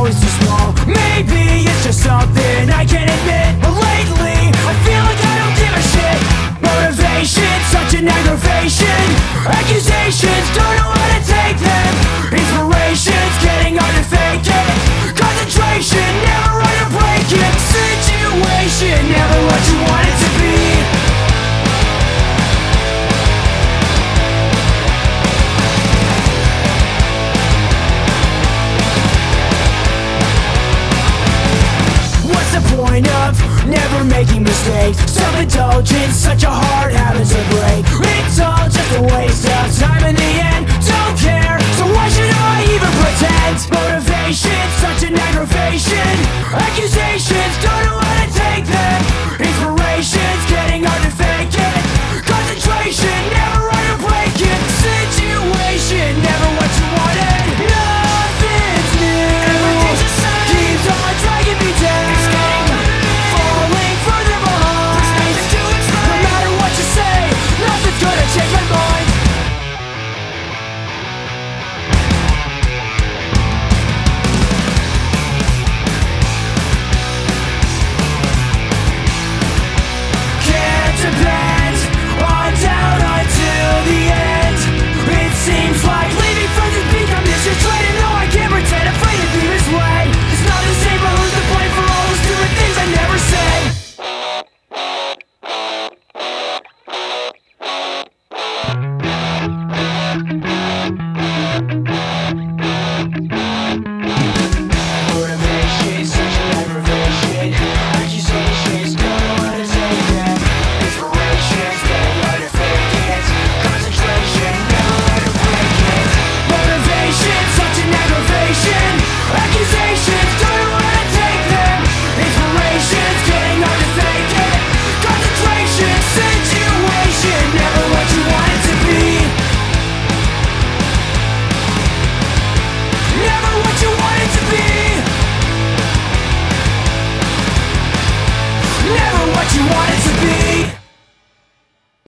was too small. Maybe it's just something I can't admit, but lately I feel like I don't give a shit. Motivation, such an aggravation. Accusations, don't know how to take them. Inspiration's getting hard to fake it. Concentration, never right to break it. Situation, never what you want it to be. What's the point of never making mistakes? Self-indulgence, such a hard habit to break. It's all just a waste of time in the end. Don't care, so why should I even pretend? Motivation, such an aggravation. Accusations,